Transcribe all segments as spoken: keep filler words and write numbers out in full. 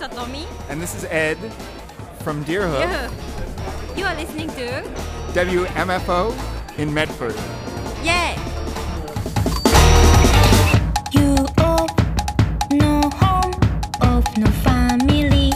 Satomi. And this is Ed from Deerhook. Yeah. You are listening to W M F O in Medford. Yeah. You of no home, of no family.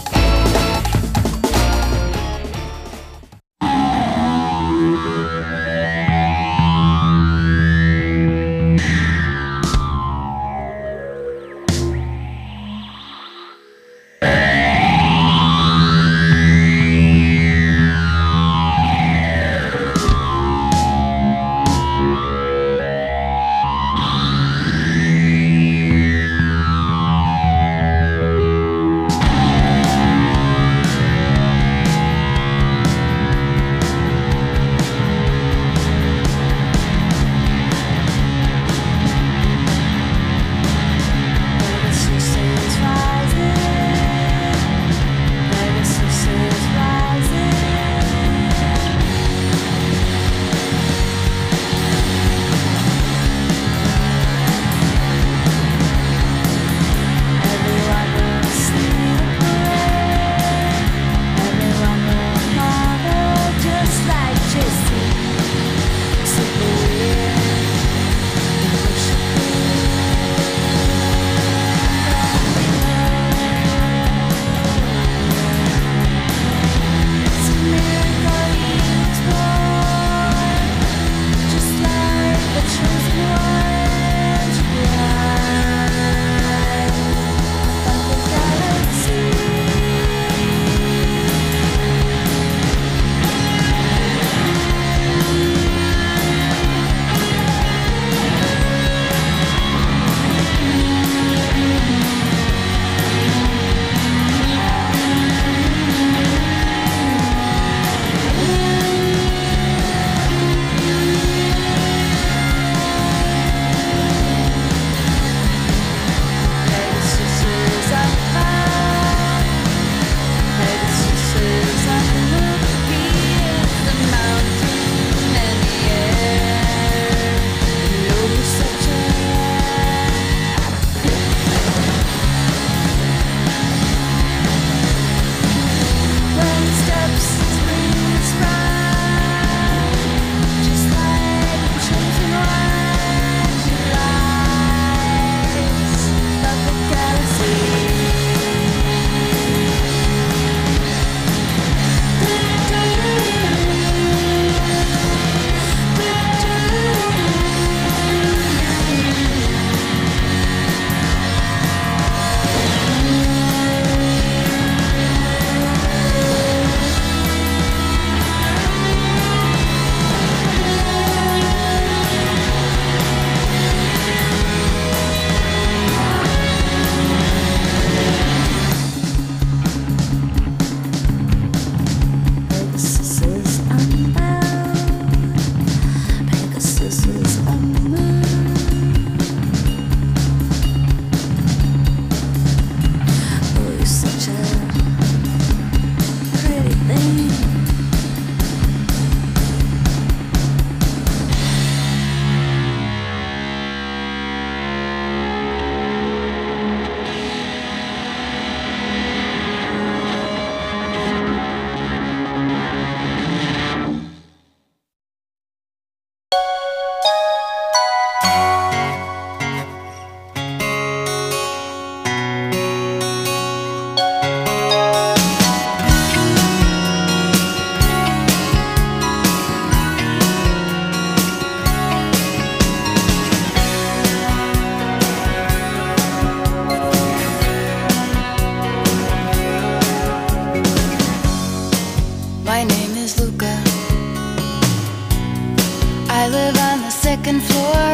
second floor.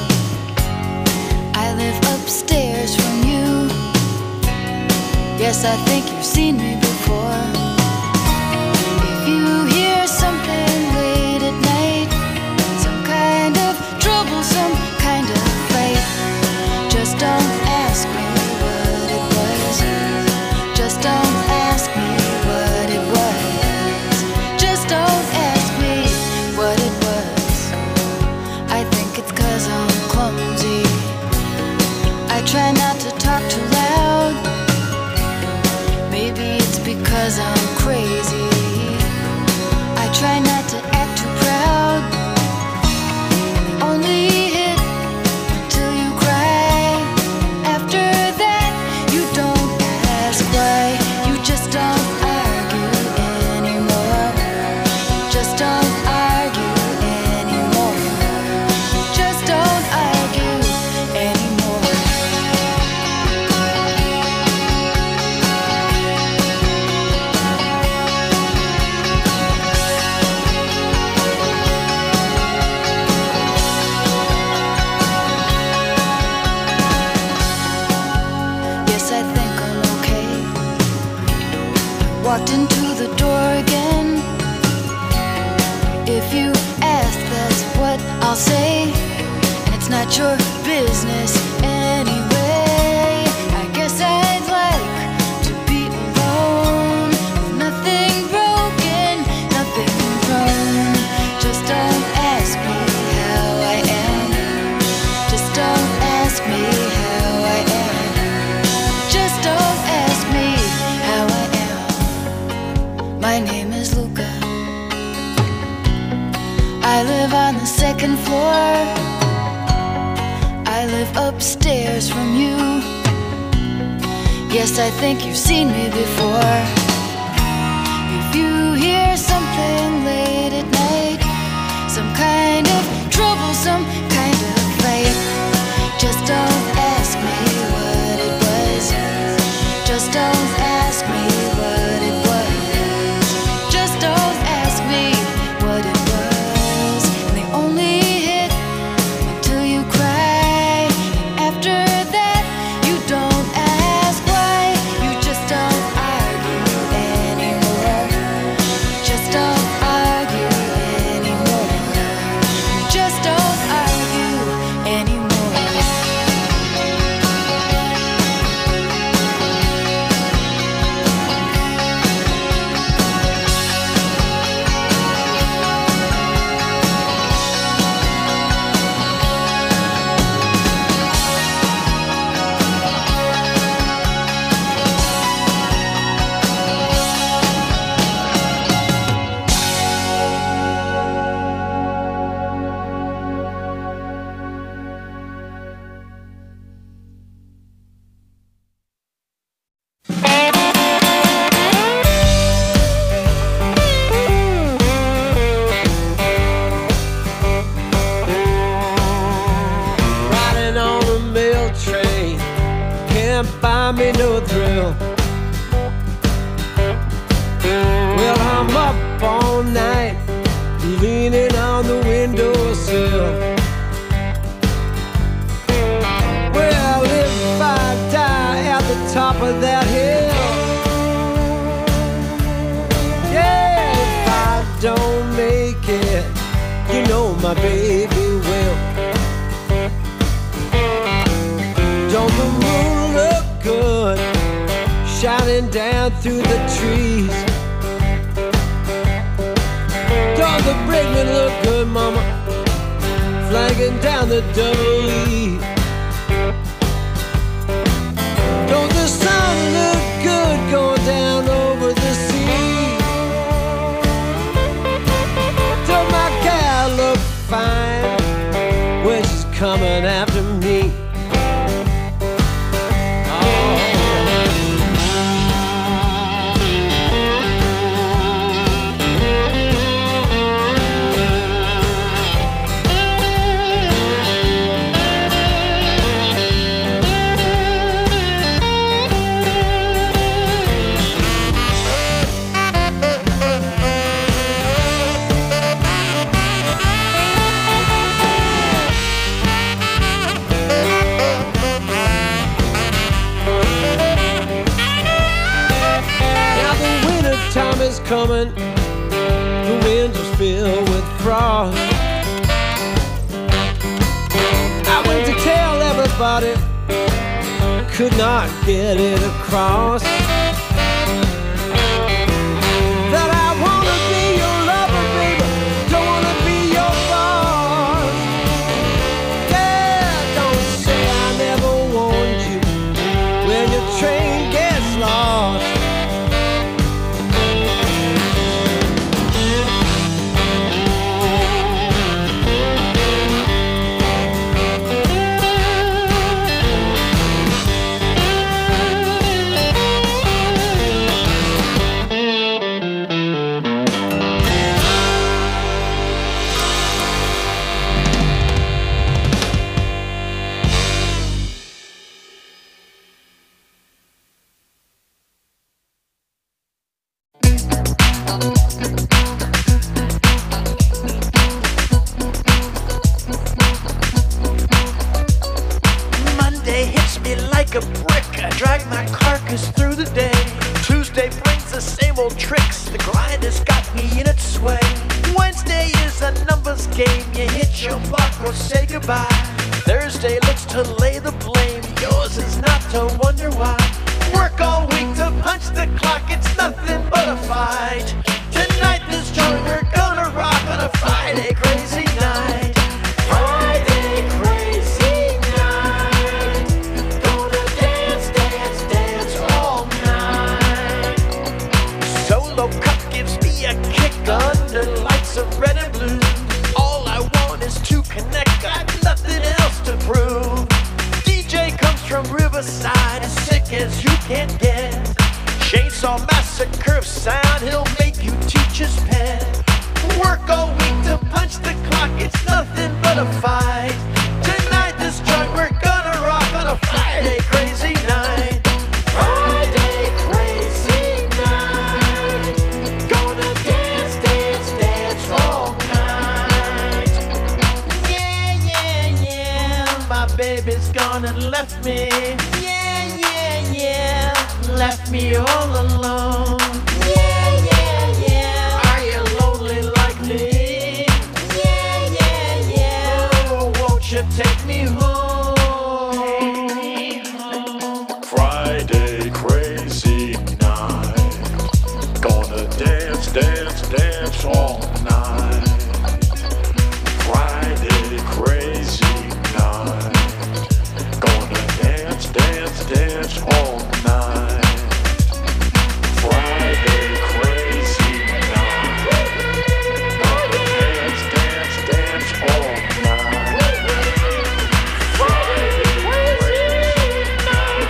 I live upstairs from you. Yes, I think you've seen me before. If you hear something late at night, some kind of trouble, some kind of fight, just don't ask me what it was. Just don't ask me what it was. Just don't ask me what it was. I think it's 'cause I'm clumsy. I try not to talk too loud. your business anyway. I guess I'd like to be alone with nothing broken, nothing wrong. Just don't ask me how I am. Just don't ask me how I am. Just don't ask me how I am. My name is Luca. I live on the second floor. I live upstairs from you. Yes, I think you've seen me before. If you hear something late at night, some kind of trouble, some kind of fight, just don't ask me what it was. Just don't ask me what it was. Just don't ask me what it was. And they only hit until you cry. After that, you don't ask why. You just don't argue anymore. Just don't argue anymore. You just don't argue anymore. Riding on a mail train can't buy me no thrill. Well, I'm up all night leaning on the windowsill. Well, if I die at the top of that hill, yeah, if I don't make it, you know my baby will. Don't the moon look good shining down through the trees? Don't the brakeman look good, mama, flagging down the double E? Don't the sun look good going down over the sea? Don't my gal look fine when she's coming after me? Time is coming, the winds are filled with frost. I went to tell everybody, could not get it across, that I wanna be your lover, baby, don't wanna be your boss. Yeah, don't say I never warned you when your train gets lost. like a brick. I drag my carcass through the day. Tuesday brings the same old tricks. The grind has got me in its sway. Wednesday is a numbers game, you hit your mark or say goodbye. Thursday looks to lay the blame, yours is not to wonder why. Work all week to punch the clock, it's nothing but a fight. Tonight this joint we're gonna rock on a Friday crazy night. Friday crazy night. Gonna dance, dance, dance all night. Solo cup gives me a kick under lights of red and blue. All I want is to connect, got nothing else to prove. D J comes from Riverside, as sick as you can get. Chainsaw Massacre sound, he'll make you teach his pet. Work all week to punch the clock, it's nothing but a fight. Tonight this joint we're gonna rock on a Friday crazy night. Friday crazy night. Gonna dance, dance, dance all night. Yeah, yeah, yeah, my baby's gone and left me. Yeah, yeah, yeah, left me all alone. Yeah, yeah, yeah, are you lonely like me? Yeah, yeah, yeah, oh, won't you take me home? Take me home. Friday crazy night. Gonna dance, dance, dance all night. Friday crazy night. Gonna dance, dance, dance all night. Friday crazy night. Gonna dance, dance, dance all night. Friday crazy night.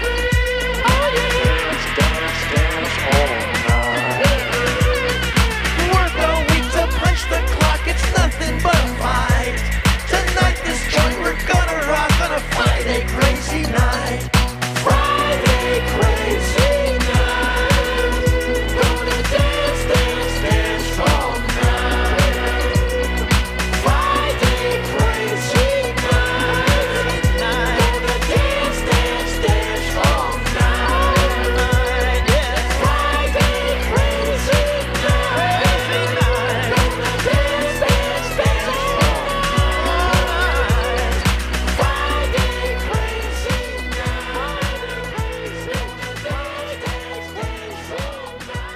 Dance, dance, dance all night. Work all week to punch the clock, it's nothing but a fight. Tonight this joint we're gonna rock on a Friday crazy night. Friday crazy night. Gonna dance, dance, dance all night. Friday crazy night. Gonna dance, dance, dance all night. Yeah. Friday crazy night. Gonna dance, dance, dance all night. Friday crazy night. Crazy, dance, dance, dance all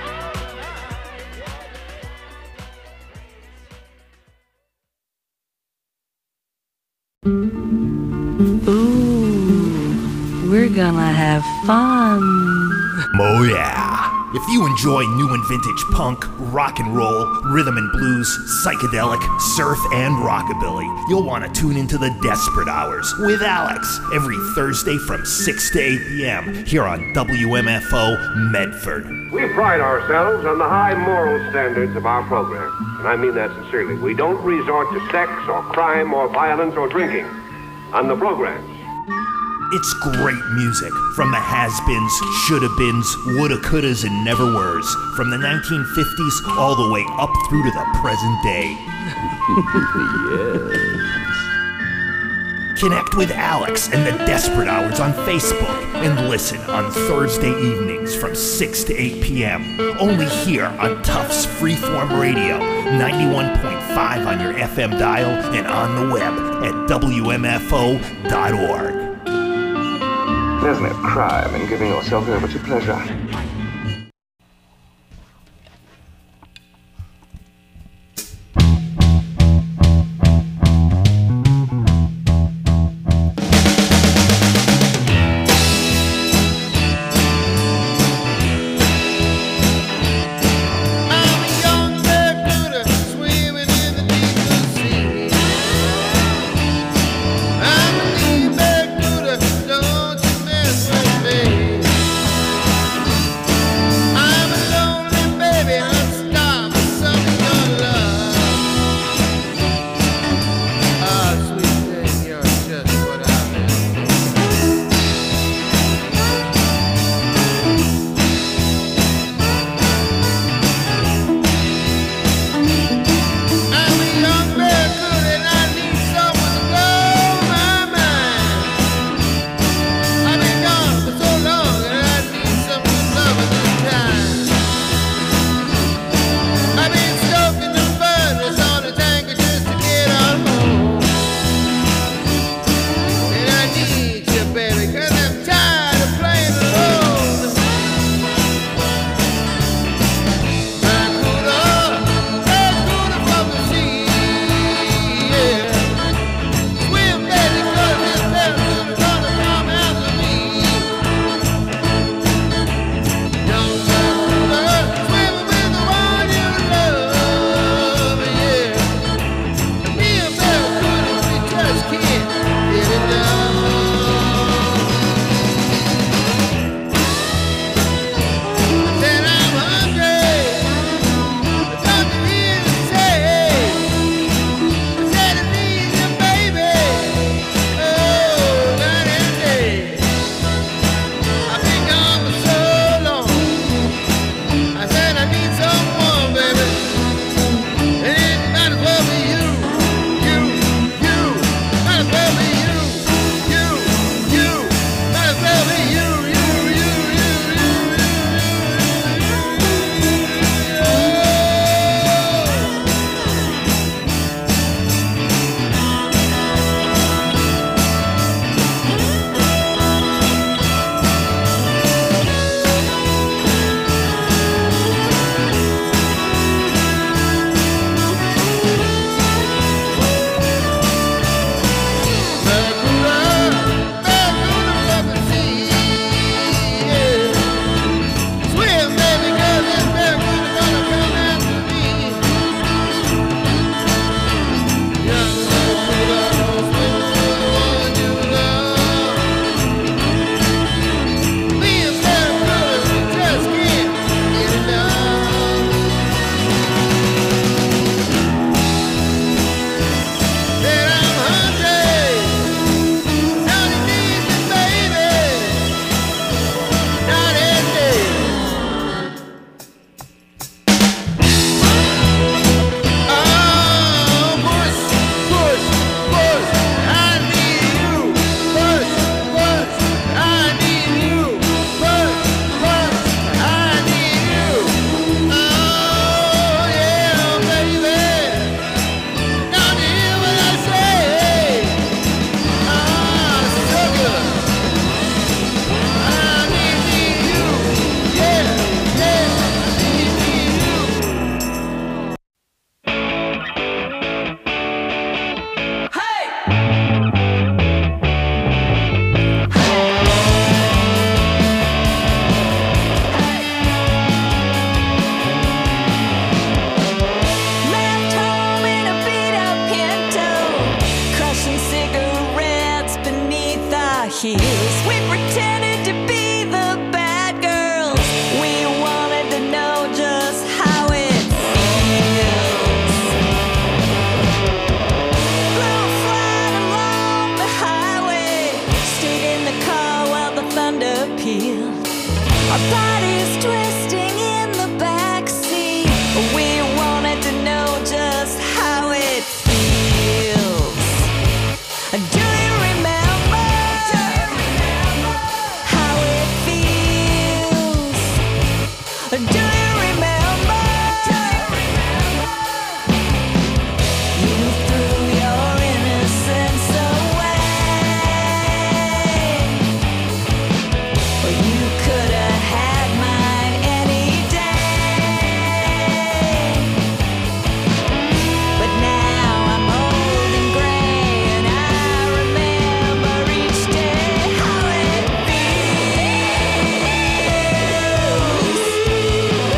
Ooh, we're gonna have fun. Oh yeah! If you enjoy new and vintage punk, rock and roll, rhythm and blues, psychedelic, surf, and rockabilly, you'll want to tune into the Desperate Hours with Alex every Thursday from six to eight p.m. here on W M F O Medford. We pride ourselves on the high moral standards of our program, and I mean that sincerely. We don't resort to sex or crime or violence or drinking on the programs. It's great music from the has-beens, shoulda-beens, woulda-couldas, and never-weres, from the nineteen fifties all the way up through to the present day. Yes. Connect with Alex and the Desperate Hours on Facebook and listen on Thursday evenings from six to eight p.m. only here on Tufts Freeform Radio, ninety-one point five on your F M dial and on the web at W M F O dot org. There's no crime in giving yourself over to pleasure. Don't you mess with me. appeal. Our bodies twisting in the backseat. We wanted to know just how it feels. Do you remember how it feels? Do you remember? You threw your innocence away. You could have had mine any day. But now I'm old and gray, and I remember each day how it feels.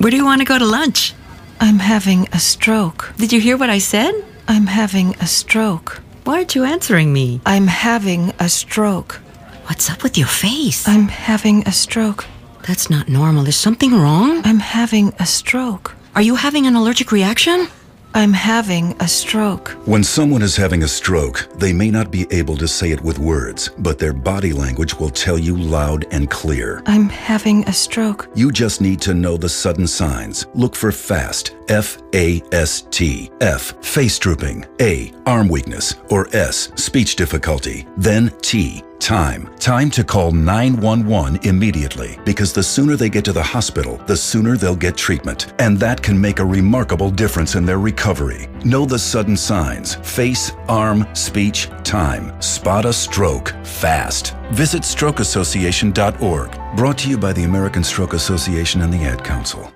Where do you want to go to lunch? I'm having a stroke. Did you hear what I said? I'm having a stroke. Why aren't you answering me? I'm having a stroke. What's up with your face? I'm having a stroke. That's not normal. Is something wrong? I'm having a stroke. Are you having an allergic reaction? I'm having a stroke. When someone is having a stroke, they may not be able to say it with words, but their body language will tell you loud and clear. I'm having a stroke. You just need to know the sudden signs. Look for FAST, F A S T. F, face drooping. A, arm weakness. Or S, speech difficulty. Then T, time. Time to call nine one one immediately, because the sooner they get to the hospital, the sooner they'll get treatment. And that can make a remarkable difference in their recovery. Know the sudden signs. Face, arm, speech, time. Spot a stroke fast. Visit stroke association dot org. Brought to you by the American Stroke Association and the Ad Council.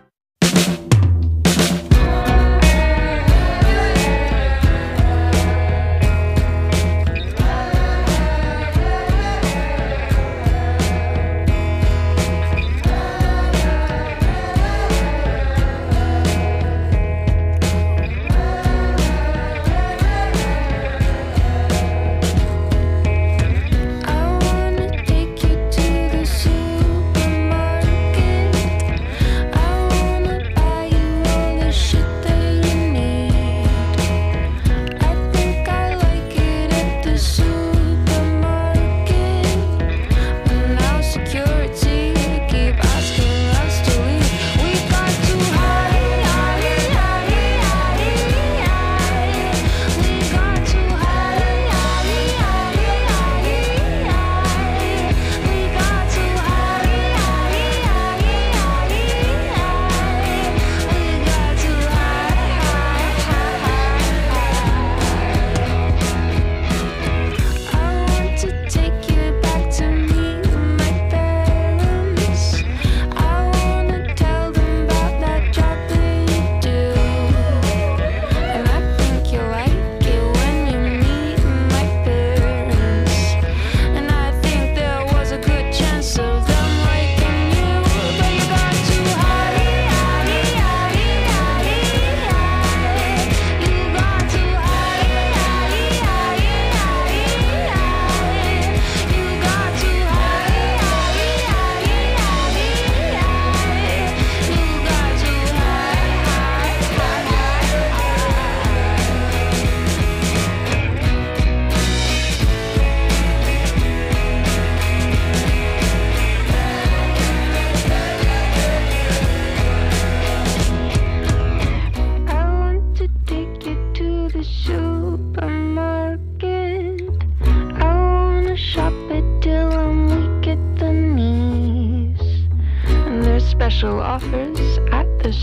special offers at the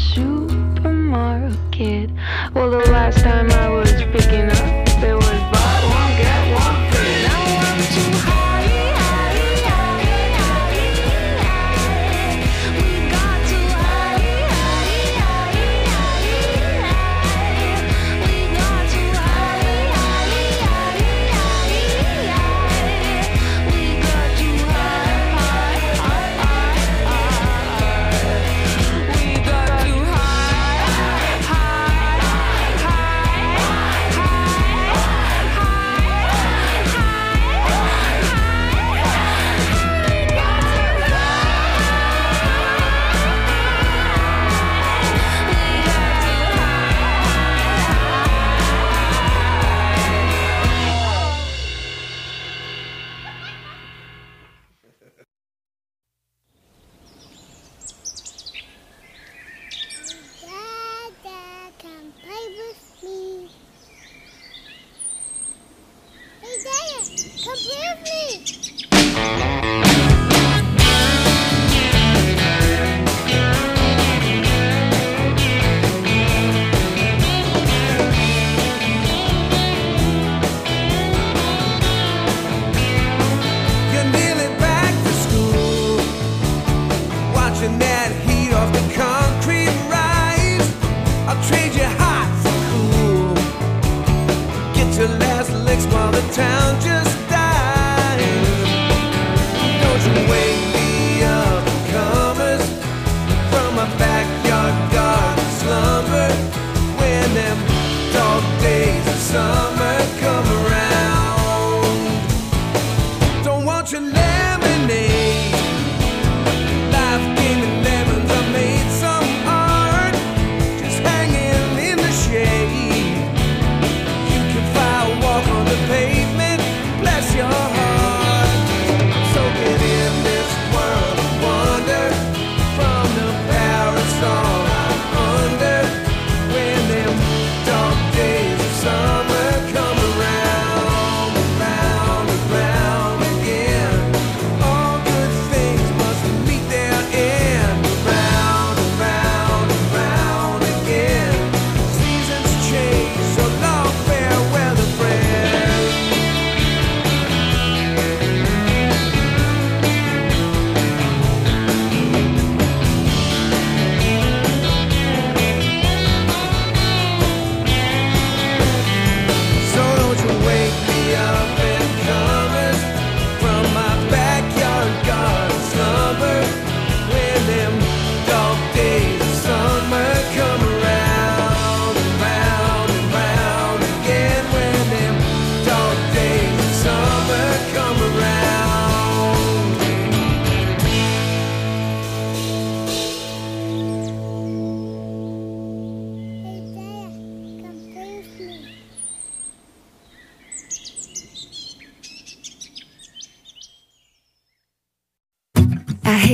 supermarket. Well, the last time I was picking up, there was buy one, get one free. Now I'm too high. High, high, high, high.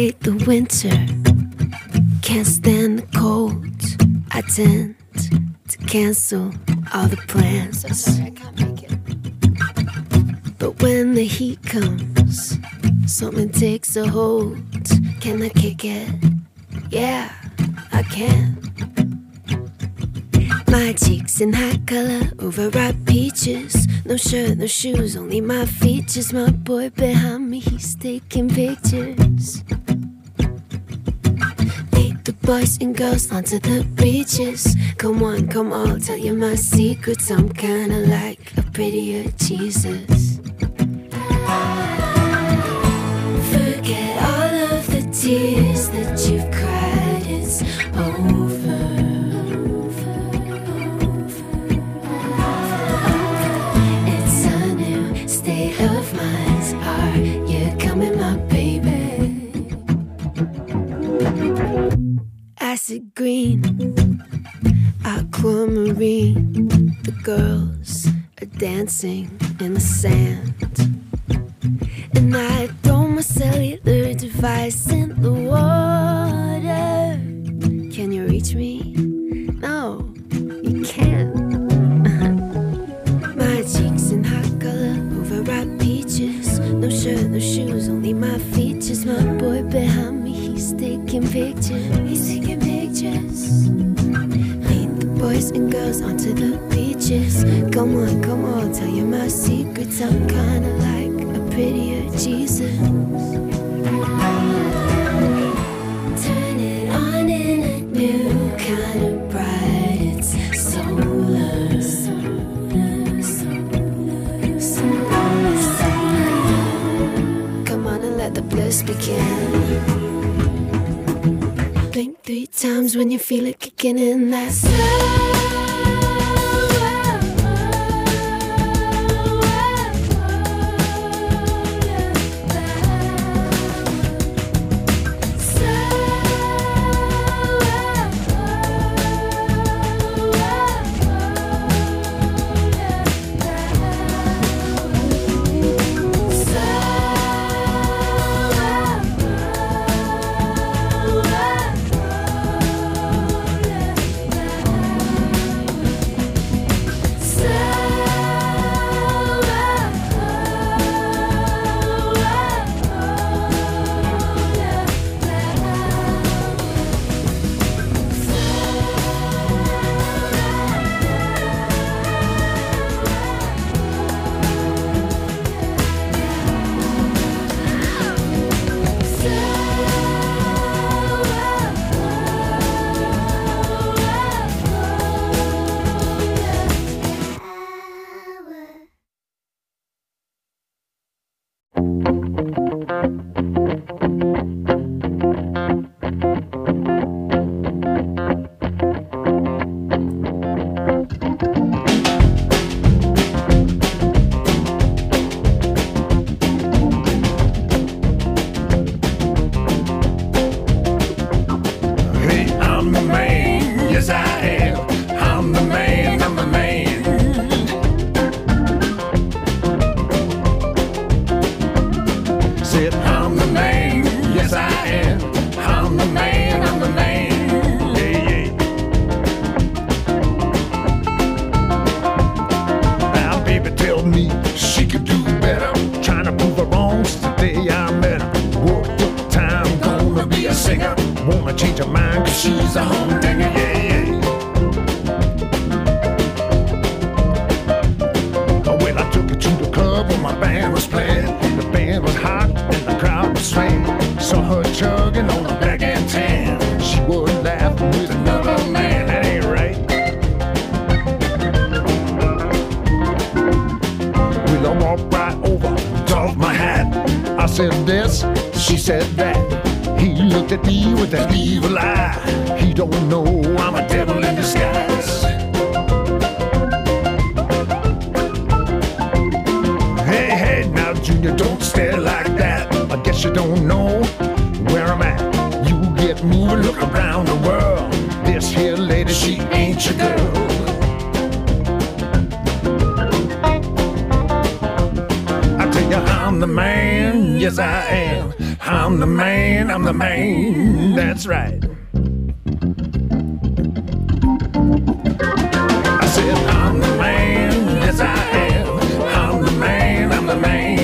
hate the winter, can't stand the cold. I tend to cancel all the plans. So sorry, I can't make it. But when the heat comes, something takes a hold. Can I kick it? Yeah, I can. My cheeks in hot color, overripe peaches. No shirt, no shoes, only my features. My boy behind me, he's taking pictures. Lead the boys and girls onto the beaches. Come on, come on, tell you my secrets. I'm kinda like a prettier Jesus. Forget all of the tears that you've cried, it's over. It's a new state of mind. Are you coming, my baby? Acid green, aquamarine. The girls are dancing in the sand, and I throw my cellular device in the water. Can you reach me? No, you can't. My cheeks in hot color, overripe peaches. No shirt, no shoes, only my features. My boy behind me, he's taking pictures. He's taking pictures. Lead the boys and girls onto the beaches. Come on, come on, tell you my secrets. I'm kinda like a prettier Jesus. Turn it on in a new kind of bright. It's solar. Solar, solar, solar, solar. Come on and let the bliss begin. Blink three times when you feel it kicking in. That slow. Yes, I am. I'm the man. man, I'm the man. That's right. I said, I'm the man, yes I am. I'm the man, I'm the man.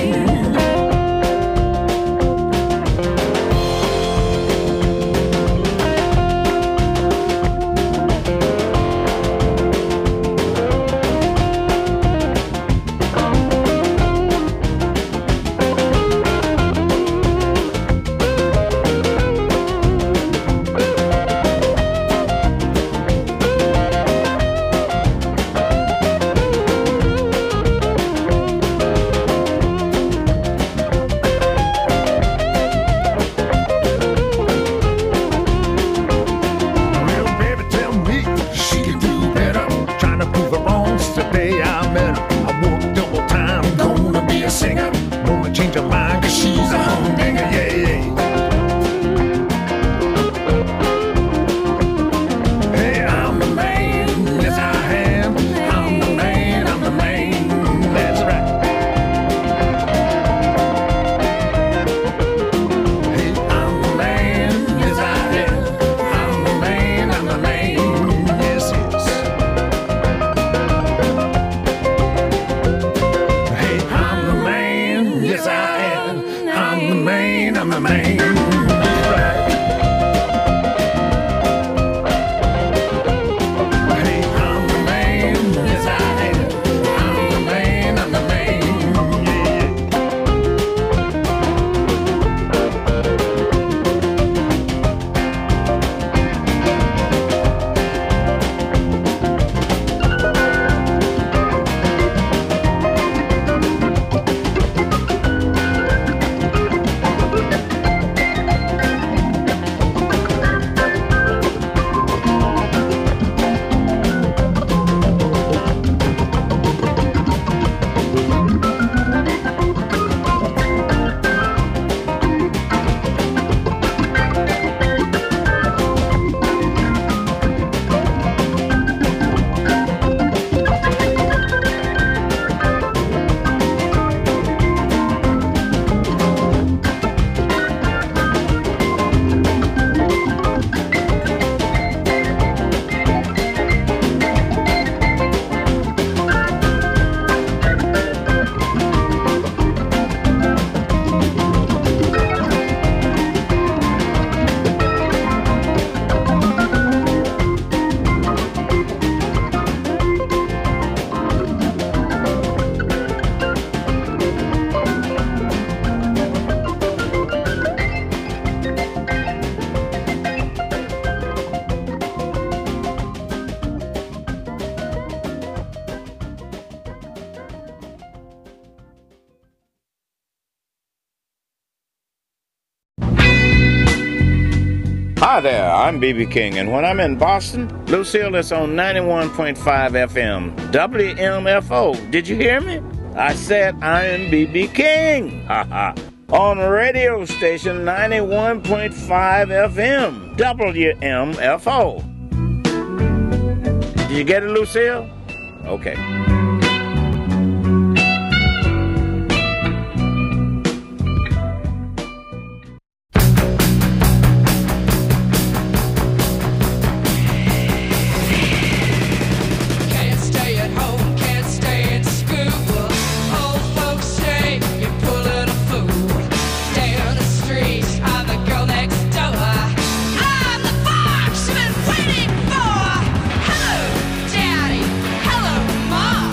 Hi there, I'm B B King, and when I'm in Boston, Lucille is on ninety-one point five F M, W M F O. Did you hear me? I said I'm B B King. Ha ha. On radio station ninety-one point five F M, W M F O. Did you get it, Lucille? Okay. Waiting for, hello, daddy, hello, mom.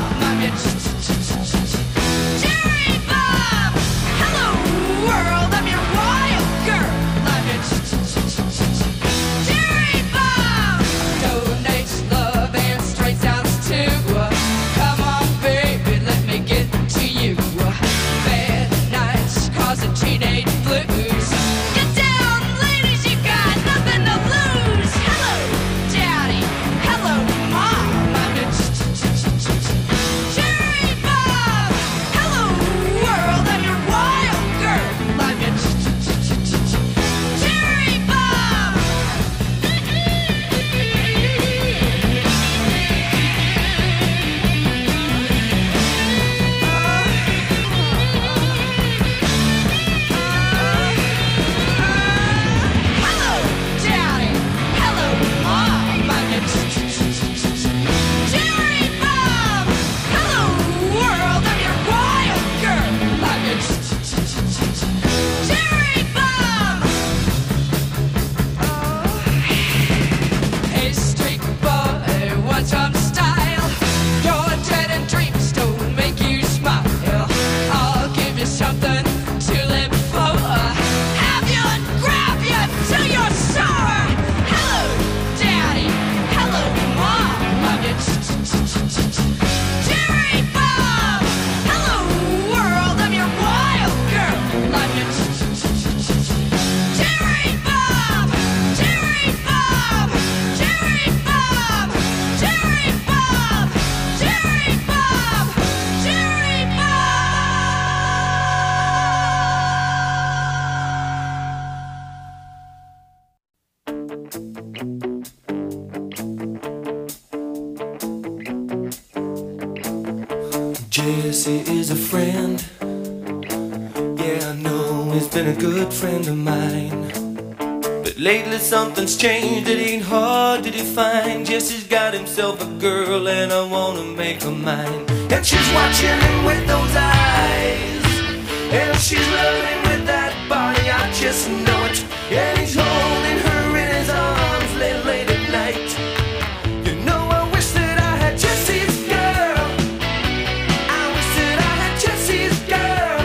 Jesse is a friend. Yeah, I know he's been a good friend of mine. But lately something's changed, it ain't hard to define. Jesse's got himself a girl and I wanna make her mine. And she's watching him with those eyes, and she's loving with that body, I just know it. And he's holding her in his arms late, late at night. You know I wish that I had Jesse's girl. I wish that I had Jesse's girl.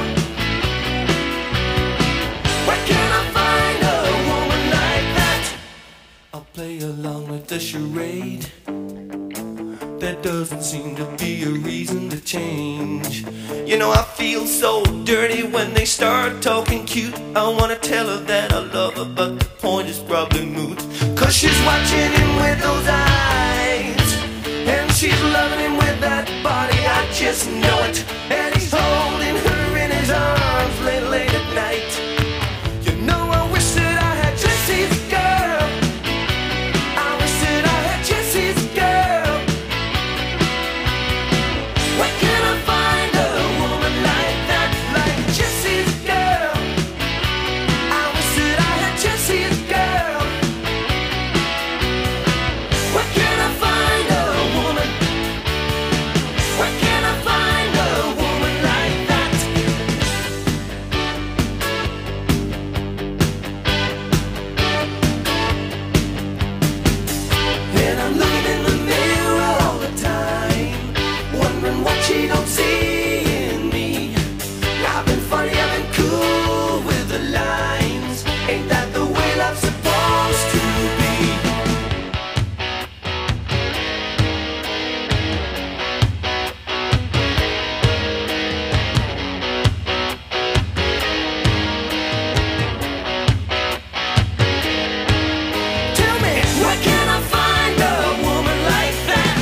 Where can I find a woman like that? I'll play along with the charade. There doesn't seem to be a reason to change. You know I feel so dirty when they start talking cute. I wanna tell her that I love her, but the point is probably moot. Cause she's watching him with those eyes, and she's loving him with that body, I just know it. And he's holding her in his arms late, late at night. You know I wish that I had Jesse's girl. I wish that I had Jesse's girl. Where can I find a woman like that, like Jesse's girl? I wish that I had Jesse's girl. Where can I find a woman? Where can I find a woman like that? And I'm looking in the mirror all the time, wondering what she don't see in me. I've been funny, I've been cool with the lines. Ain't that the way love's supposed to be? Tell me, where can I find a woman like that?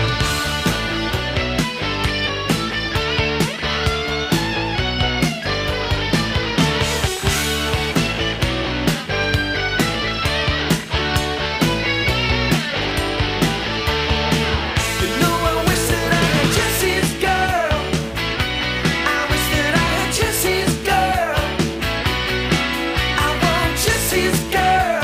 You know I wish that I had Jesse's girl. I wish that I had Jesse's girl. I want Jesse's girl.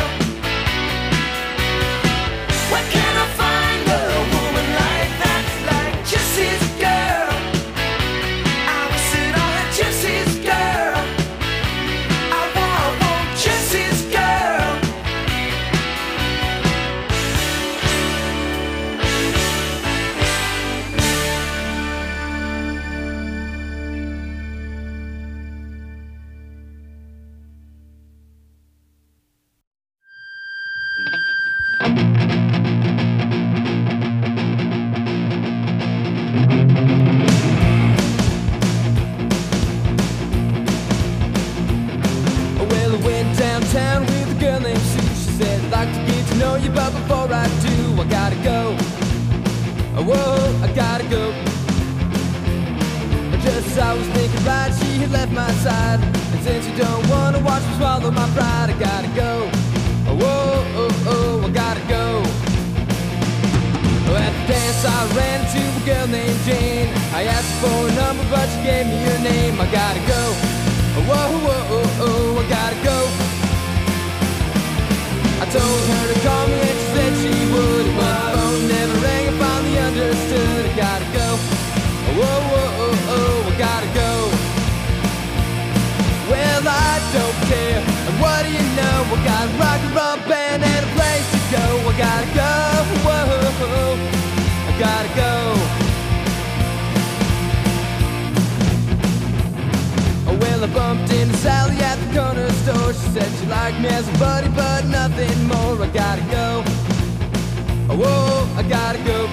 Where can I find a woman like that, like Jesse's girl? I wish that I had Jesse's girl. I want, I want Jesse's girl. Well, I went downtown with a girl named Sue. She said, I'd like to get to know you, but before I do, I gotta go. Oh, whoa, I gotta go. Just as I was thinking right, she had left my side. And since you don't wanna watch me swallow my pride, I gotta go. Oh, whoa, oh, oh, I gotta go. Oh, at the dance I ran into a girl named Jane. I asked her for a number, but she gave me her name. I gotta go. Oh, whoa, whoa, oh, oh, I gotta go. I told her to call me and she said she would. But the phone never rang, I finally understood. I gotta go. Oh, whoa, whoa, oh, oh, I gotta go. Well, I don't care. And what do you know? I got a rock and roll band and a place to go. I gotta go. Whoa, I gotta go. Oh, well, I bumped into Sally at the corner store. She said she liked me as a buddy, but nothing more. I gotta go. Oh, whoa, I gotta go.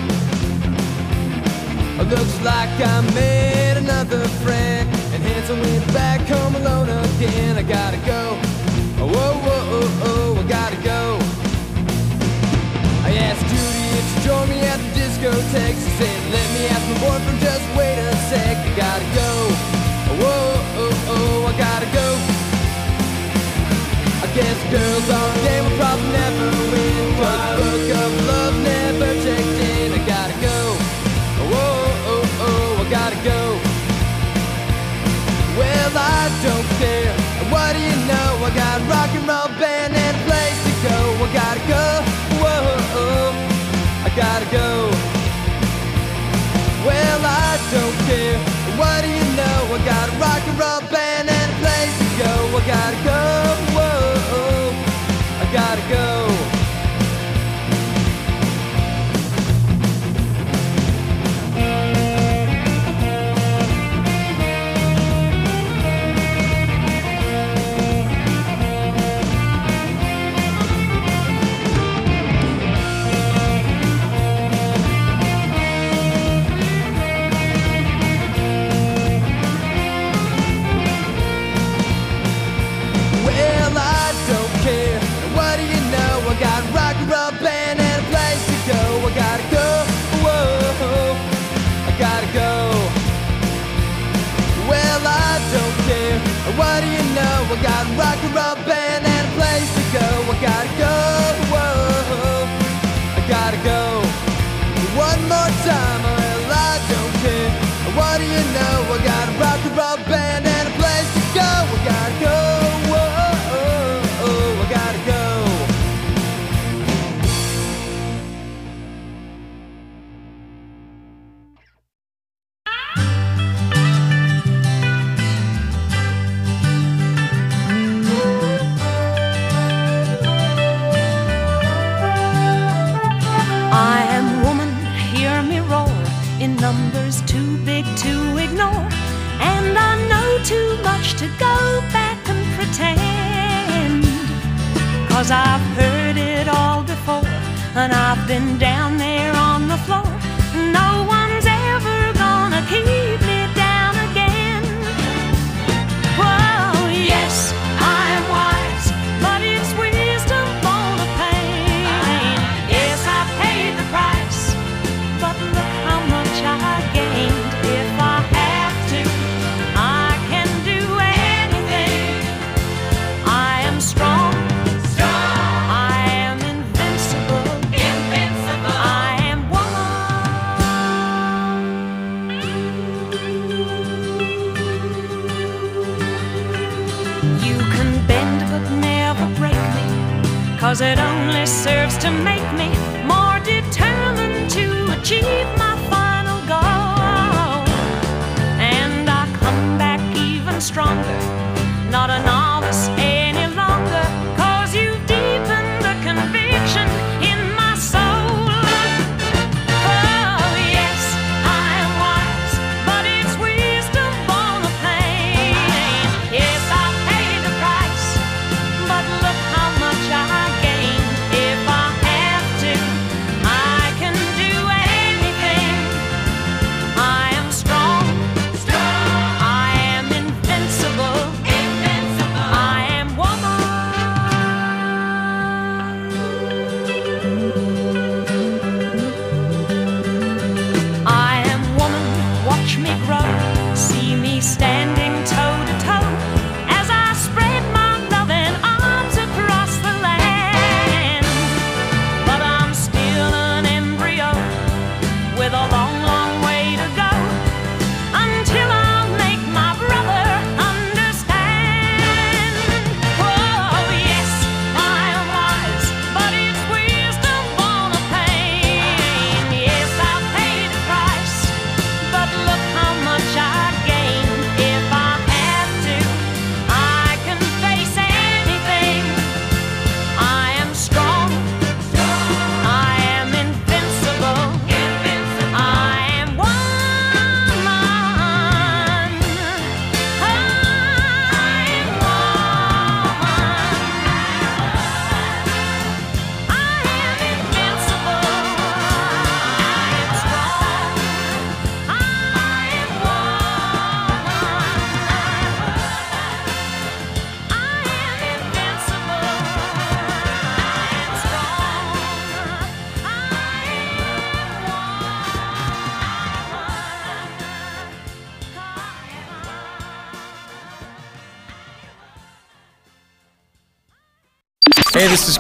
Oh, looks like I made another friend, and hence I went back home alone again. I gotta go. Oh, whoa, whoa, oh, oh, I gotta go. I asked Judy if she joined me at the discotheque. She said, let me ask my boyfriend, just wait a sec. I gotta go. Oh, whoa, oh, oh, I gotta go. I guess girls on the game will probably never rub band and a place to go. I gotta go, whoa, I gotta go. Well, I don't care, what do you know? I got a rock and rub band and a place to go. I gotta go, whoa, I gotta go. One more time, well, I don't care, what do you know? I got a rock and rub band and a place to go. I gotta go, whoa, I gotta go. I am woman, hear me roar, in numbers too big to ignore. And I know too much to go back and pretend. Cause I've heard it all before, and I've been down there on the floor. No one's ever gonna keep me down again. Whoa, yes, I am wise, but it's wisdom born of pain. Yes, I paid the price, but look how much I gained. If I have to, I can do anything. I am strong, strong. I am invincible, invincible. I am woman. You can bend but never break me, cause it only serves to make me more determined to achieve my final goal. And I come back even stronger, not a novice any longer, cause you've deepened the conviction in my soul. Oh yes, I am wise, but it's wisdom born of pain. Yes, I paid the price, but look how much I gained. If I have to, I can do anything. I am strong, strong. I am invincible, invincible. I am woman. I am woman, watch me grow, see me standing toe to toe as I spread my loving arms across the land. But I'm still an embryo with a long, long way to go until I'll make my brother understand. Oh yes, I am wise, but it's wisdom born of pain. Yes, I paid the price, but look how much I gained. If I have to, I can face anything. I am strong, I am invincible, invincible. I am woman. I am woman. I am invincible. I am strong. I am woman. I am invincible. I am Hey, this is